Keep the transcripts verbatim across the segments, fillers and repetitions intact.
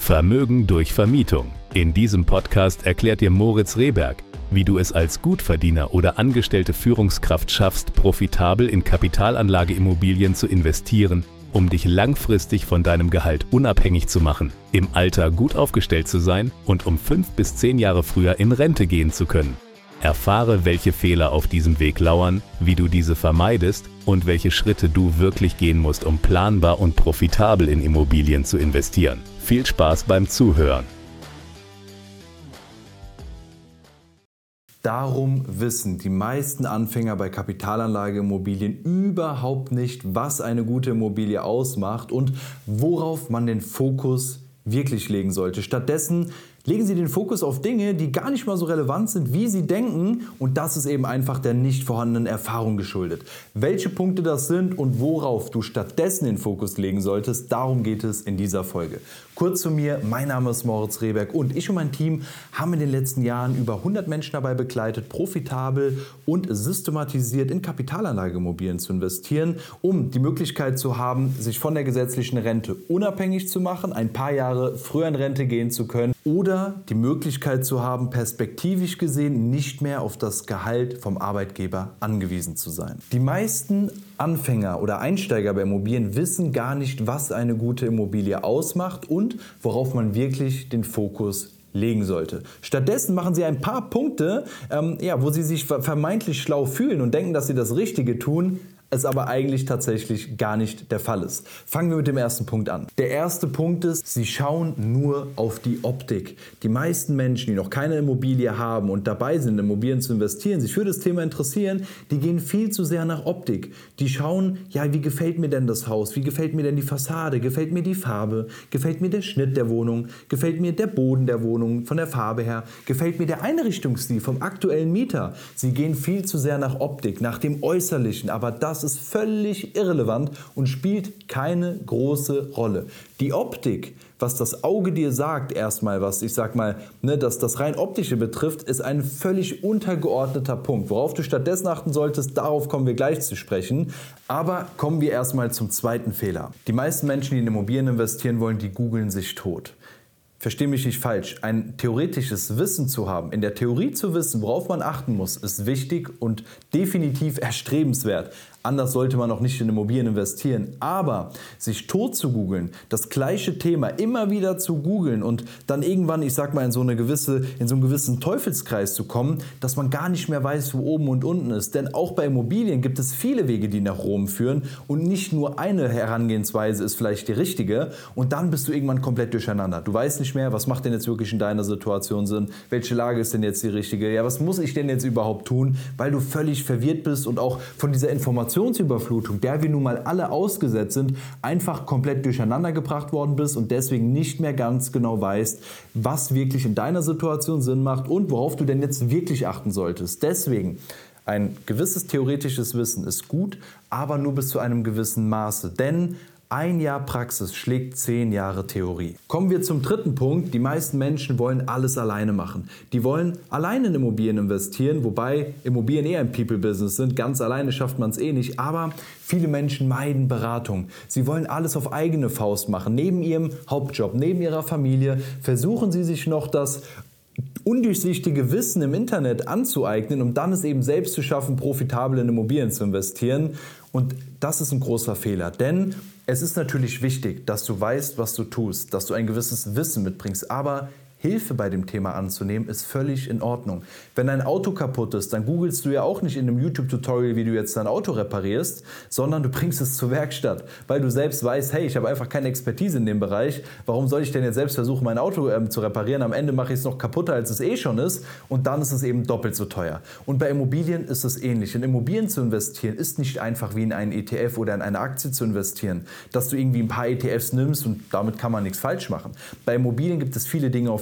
Vermögen durch Vermietung. In diesem Podcast erklärt dir Moritz Rehberg, wie du es als Gutverdiener oder angestellte Führungskraft schaffst, profitabel in Kapitalanlageimmobilien zu investieren, um dich langfristig von deinem Gehalt unabhängig zu machen, im Alter gut aufgestellt zu sein und um fünf bis zehn Jahre früher in Rente gehen zu können. Erfahre, welche Fehler auf diesem Weg lauern, wie du diese vermeidest und welche Schritte du wirklich gehen musst, um planbar und profitabel in Immobilien zu investieren. Viel Spaß beim Zuhören! Darum wissen die meisten Anfänger bei Kapitalanlageimmobilien überhaupt nicht, was eine gute Immobilie ausmacht und worauf man den Fokus wirklich legen sollte. Stattdessen legen Sie den Fokus auf Dinge, die gar nicht mal so relevant sind, wie Sie denken, und das ist eben einfach der nicht vorhandenen Erfahrung geschuldet. Welche Punkte das sind und worauf du stattdessen den Fokus legen solltest, darum geht es in dieser Folge. Kurz zu mir, mein Name ist Moritz Rehberg und ich und mein Team haben in den letzten Jahren über hundert Menschen dabei begleitet, profitabel und systematisiert in Kapitalanlageimmobilien zu investieren, um die Möglichkeit zu haben, sich von der gesetzlichen Rente unabhängig zu machen, ein paar Jahre früher in Rente gehen zu können oder die Möglichkeit zu haben, perspektivisch gesehen nicht mehr auf das Gehalt vom Arbeitgeber angewiesen zu sein. Die meisten Anfänger oder Einsteiger bei Immobilien wissen gar nicht, was eine gute Immobilie ausmacht und worauf man wirklich den Fokus legen sollte. Stattdessen machen sie ein paar Punkte, ähm, ja, wo sie sich vermeintlich schlau fühlen und denken, dass sie das Richtige tun, es aber eigentlich tatsächlich gar nicht der Fall ist. Fangen wir mit dem ersten Punkt an. Der erste Punkt ist, sie schauen nur auf die Optik. Die meisten Menschen, die noch keine Immobilie haben und dabei sind, in Immobilien zu investieren, sich für das Thema interessieren, die gehen viel zu sehr nach Optik. Die schauen, ja, wie gefällt mir denn das Haus? Wie gefällt mir denn die Fassade? Gefällt mir die Farbe? Gefällt mir der Schnitt der Wohnung? Gefällt mir der Boden der Wohnung von der Farbe her? Gefällt mir der Einrichtungsstil vom aktuellen Mieter? Sie gehen viel zu sehr nach Optik, nach dem Äußerlichen, aber das Das ist völlig irrelevant und spielt keine große Rolle. Die Optik, was das Auge dir sagt, erstmal, was ich sag mal, ne, dass das rein optische betrifft, ist ein völlig untergeordneter Punkt. Worauf du stattdessen achten solltest, darauf kommen wir gleich zu sprechen. Aber kommen wir erstmal zum zweiten Fehler. Die meisten Menschen, die in Immobilien investieren wollen, die googeln sich tot. Versteh mich nicht falsch, ein theoretisches Wissen zu haben, in der Theorie zu wissen, worauf man achten muss, ist wichtig und definitiv erstrebenswert. Anders sollte man auch nicht in Immobilien investieren. Aber sich tot zu googeln, das gleiche Thema immer wieder zu googeln und dann irgendwann, ich sag mal, in so eine gewisse, in so einen gewissen Teufelskreis zu kommen, dass man gar nicht mehr weiß, wo oben und unten ist. Denn auch bei Immobilien gibt es viele Wege, die nach Rom führen und nicht nur eine Herangehensweise ist vielleicht die richtige und dann bist du irgendwann komplett durcheinander. Du weißt nicht mehr, was macht denn jetzt wirklich in deiner Situation Sinn, welche Lage ist denn jetzt die richtige, ja, was muss ich denn jetzt überhaupt tun, weil du völlig verwirrt bist und auch von dieser Information Informationsüberflutung, der wir nun mal alle ausgesetzt sind, einfach komplett durcheinander gebracht worden bist und deswegen nicht mehr ganz genau weißt, was wirklich in deiner Situation Sinn macht und worauf du denn jetzt wirklich achten solltest. Deswegen, ein gewisses theoretisches Wissen ist gut, aber nur bis zu einem gewissen Maße, denn ein Jahr Praxis schlägt zehn Jahre Theorie. Kommen wir zum dritten Punkt. Die meisten Menschen wollen alles alleine machen. Die wollen alleine in Immobilien investieren, wobei Immobilien eher ein People-Business sind. Ganz alleine schafft man es eh nicht. Aber viele Menschen meiden Beratung. Sie wollen alles auf eigene Faust machen. Neben ihrem Hauptjob, neben ihrer Familie versuchen sie sich noch das undurchsichtige Wissen im Internet anzueignen, um dann es eben selbst zu schaffen, profitabel in Immobilien zu investieren. Und das ist ein großer Fehler, denn es ist natürlich wichtig, dass du weißt, was du tust, dass du ein gewisses Wissen mitbringst, aber Hilfe bei dem Thema anzunehmen, ist völlig in Ordnung. Wenn dein Auto kaputt ist, dann googelst du ja auch nicht in einem YouTube-Tutorial, wie du jetzt dein Auto reparierst, sondern du bringst es zur Werkstatt, weil du selbst weißt, hey, ich habe einfach keine Expertise in dem Bereich, warum soll ich denn jetzt selbst versuchen, mein Auto ähm, zu reparieren? Am Ende mache ich es noch kaputter, als es eh schon ist und dann ist es eben doppelt so teuer. Und bei Immobilien ist es ähnlich. In Immobilien zu investieren ist nicht einfach wie in einen E T F oder in eine Aktie zu investieren, dass du irgendwie ein paar E T Fs nimmst und damit kann man nichts falsch machen. Bei Immobilien gibt es viele Dinge, auf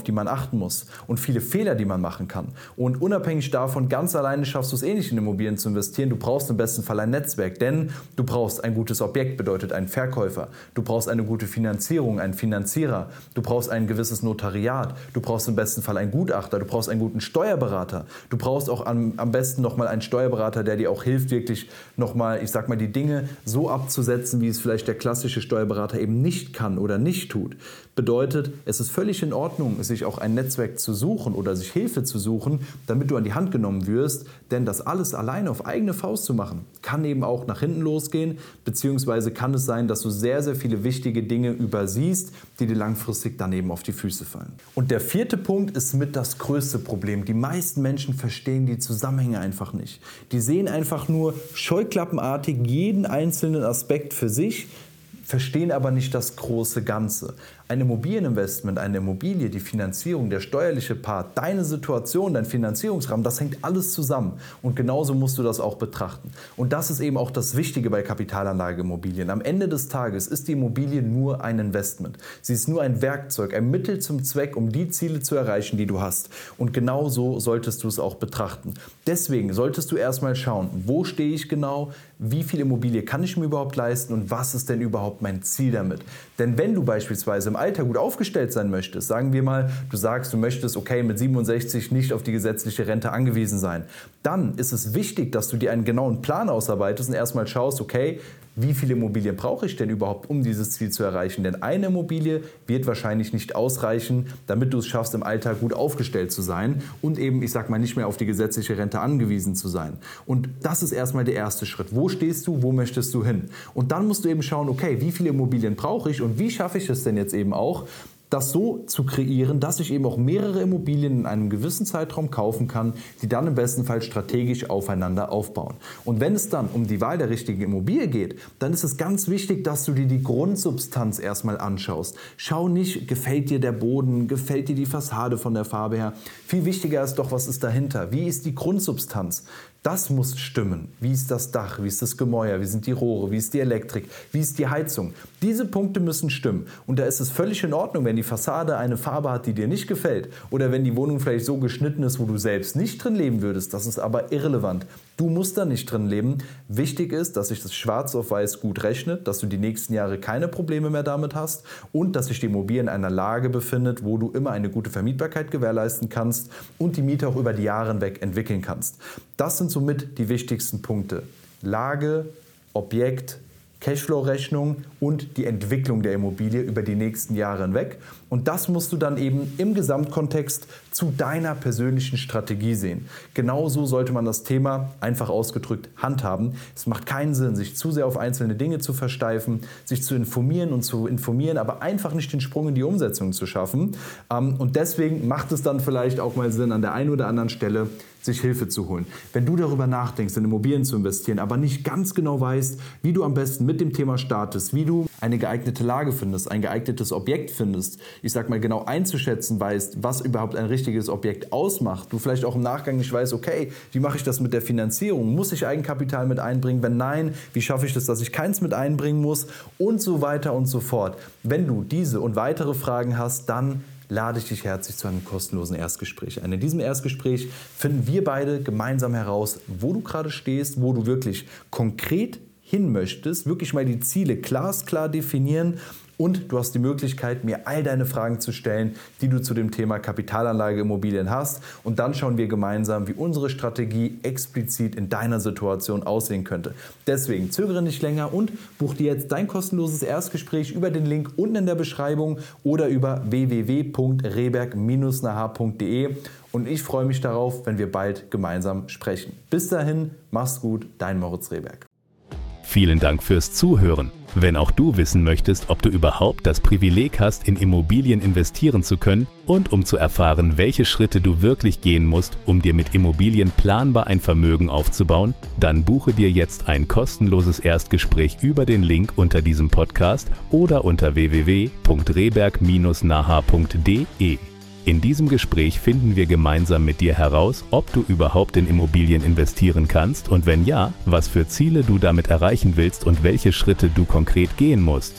die man achten muss und viele Fehler, die man machen kann. Und unabhängig davon, ganz alleine schaffst du es eh nicht in Immobilien zu investieren. Du brauchst im besten Fall ein Netzwerk, denn du brauchst ein gutes Objekt, bedeutet einen Verkäufer. Du brauchst eine gute Finanzierung, einen Finanzierer. Du brauchst ein gewisses Notariat. Du brauchst im besten Fall einen Gutachter. Du brauchst einen guten Steuerberater. Du brauchst auch am, am besten nochmal einen Steuerberater, der dir auch hilft, wirklich nochmal, ich sag mal, die Dinge so abzusetzen, wie es vielleicht der klassische Steuerberater eben nicht kann oder nicht tut. Bedeutet, es ist völlig in Ordnung, sich auch ein Netzwerk zu suchen oder sich Hilfe zu suchen, damit du an die Hand genommen wirst, denn das alles alleine auf eigene Faust zu machen, kann eben auch nach hinten losgehen, beziehungsweise kann es sein, dass du sehr, sehr viele wichtige Dinge übersiehst, die dir langfristig dann eben auf die Füße fallen. Und der vierte Punkt ist mit das größte Problem. Die meisten Menschen verstehen die Zusammenhänge einfach nicht. Die sehen einfach nur scheuklappenartig jeden einzelnen Aspekt für sich, verstehen aber nicht das große Ganze. Ein Immobilieninvestment, eine Immobilie, die Finanzierung, der steuerliche Part, deine Situation, dein Finanzierungsrahmen, das hängt alles zusammen. Und genauso musst du das auch betrachten. Und das ist eben auch das Wichtige bei Kapitalanlageimmobilien. Am Ende des Tages ist die Immobilie nur ein Investment. Sie ist nur ein Werkzeug, ein Mittel zum Zweck, um die Ziele zu erreichen, die du hast. Und genauso solltest du es auch betrachten. Deswegen solltest du erstmal schauen, wo stehe ich genau, wie viel Immobilie kann ich mir überhaupt leisten und was ist denn überhaupt mein Ziel damit? Denn wenn du beispielsweise im Alter gut aufgestellt sein möchtest, sagen wir mal, du sagst, du möchtest, okay, mit siebenundsechzig nicht auf die gesetzliche Rente angewiesen sein, dann ist es wichtig, dass du dir einen genauen Plan ausarbeitest und erstmal schaust, okay, wie viele Immobilien brauche ich denn überhaupt, um dieses Ziel zu erreichen? Denn eine Immobilie wird wahrscheinlich nicht ausreichen, damit du es schaffst, im Alter gut aufgestellt zu sein und eben, ich sag mal, nicht mehr auf die gesetzliche Rente angewiesen zu sein. Und das ist erstmal der erste Schritt. Wo stehst du, wo möchtest du hin? Und dann musst du eben schauen, okay, wie viele Immobilien brauche ich und wie schaffe ich es denn jetzt eben auch, das so zu kreieren, dass ich eben auch mehrere Immobilien in einem gewissen Zeitraum kaufen kann, die dann im besten Fall strategisch aufeinander aufbauen. Und wenn es dann um die Wahl der richtigen Immobilie geht, dann ist es ganz wichtig, dass du dir die Grundsubstanz erstmal anschaust. Schau nicht, gefällt dir der Boden, gefällt dir die Fassade von der Farbe her. Viel wichtiger ist doch, was ist dahinter? Wie ist die Grundsubstanz? Das muss stimmen. Wie ist das Dach? Wie ist das Gemäuer? Wie sind die Rohre? Wie ist die Elektrik? Wie ist die Heizung? Diese Punkte müssen stimmen. Und da ist es völlig in Ordnung, wenn die Fassade eine Farbe hat, die dir nicht gefällt. Oder wenn die Wohnung vielleicht so geschnitten ist, wo du selbst nicht drin leben würdest. Das ist aber irrelevant. Du musst da nicht drin leben. Wichtig ist, dass sich das schwarz auf weiß gut rechnet, dass du die nächsten Jahre keine Probleme mehr damit hast und dass sich die Immobilie in einer Lage befindet, wo du immer eine gute Vermietbarkeit gewährleisten kannst und die Miete auch über die Jahre hinweg entwickeln kannst. Das sind somit die wichtigsten Punkte. Lage, Objekt, Cashflow-Rechnung und die Entwicklung der Immobilie über die nächsten Jahre hinweg. Und das musst du dann eben im Gesamtkontext zu deiner persönlichen Strategie sehen. Genauso sollte man das Thema, einfach ausgedrückt, handhaben. Es macht keinen Sinn, sich zu sehr auf einzelne Dinge zu versteifen, sich zu informieren und zu informieren, aber einfach nicht den Sprung in die Umsetzung zu schaffen. Und deswegen macht es dann vielleicht auch mal Sinn, an der einen oder anderen Stelle sich Hilfe zu holen. Wenn du darüber nachdenkst, in Immobilien zu investieren, aber nicht ganz genau weißt, wie du am besten mit dem Thema startest, wie du eine geeignete Lage findest, ein geeignetes Objekt findest, ich sag mal genau einzuschätzen weißt, was überhaupt ein richtiges Objekt ausmacht, du vielleicht auch im Nachgang nicht weißt, okay, wie mache ich das mit der Finanzierung? Muss ich Eigenkapital mit einbringen? Wenn nein, wie schaffe ich das, dass ich keins mit einbringen muss? Und so weiter und so fort. Wenn du diese und weitere Fragen hast, dann lade ich dich herzlich zu einem kostenlosen Erstgespräch ein. In diesem Erstgespräch finden wir beide gemeinsam heraus, wo du gerade stehst, wo du wirklich konkret hin möchtest, wirklich mal die Ziele glasklar definieren und du hast die Möglichkeit, mir all deine Fragen zu stellen, die du zu dem Thema Kapitalanlageimmobilien hast. Und dann schauen wir gemeinsam, wie unsere Strategie explizit in deiner Situation aussehen könnte. Deswegen zögere nicht länger und buch dir jetzt dein kostenloses Erstgespräch über den Link unten in der Beschreibung oder über w w w punkt rehberg Bindestrich naha punkt de. Und ich freue mich darauf, wenn wir bald gemeinsam sprechen. Bis dahin, mach's gut, dein Moritz Rehberg. Vielen Dank fürs Zuhören. Wenn auch du wissen möchtest, ob du überhaupt das Privileg hast, in Immobilien investieren zu können und um zu erfahren, welche Schritte du wirklich gehen musst, um dir mit Immobilien planbar ein Vermögen aufzubauen, dann buche dir jetzt ein kostenloses Erstgespräch über den Link unter diesem Podcast oder unter w w w punkt rehberg Bindestrich naha punkt de. In diesem Gespräch finden wir gemeinsam mit dir heraus, ob du überhaupt in Immobilien investieren kannst und wenn ja, was für Ziele du damit erreichen willst und welche Schritte du konkret gehen musst.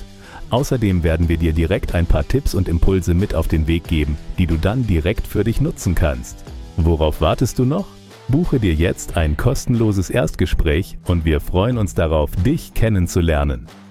Außerdem werden wir dir direkt ein paar Tipps und Impulse mit auf den Weg geben, die du dann direkt für dich nutzen kannst. Worauf wartest du noch? Buche dir jetzt ein kostenloses Erstgespräch und wir freuen uns darauf, dich kennenzulernen.